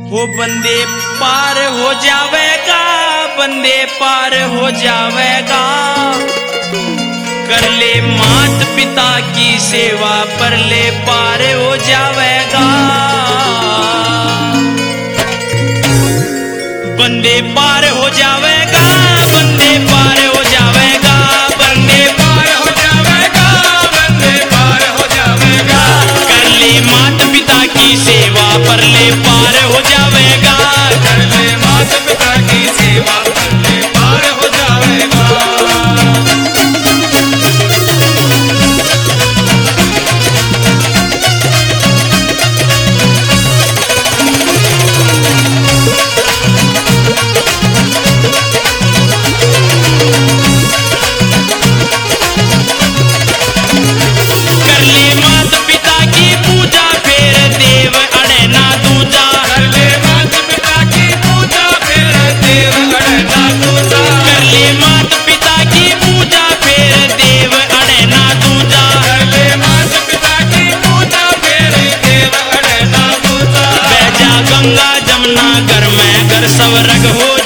वो बंदे पार हो जावेगा, बंदे पार हो जावेगा। कर ले मात पिता की सेवा, पर ले पार हो जावेगा। बंदे पार हो जावेगा, बंदे पार हो जावेगा, बंदे पार हो जावेगा, बंदे पार हो जावेगा। कर ले मात पिता की सेवा, पर ले पार हो जावेगा। कर ले मात पिता की सेवा, पर ले पार हो जावेगा। गंगा जमुना घर में घर सब रग हो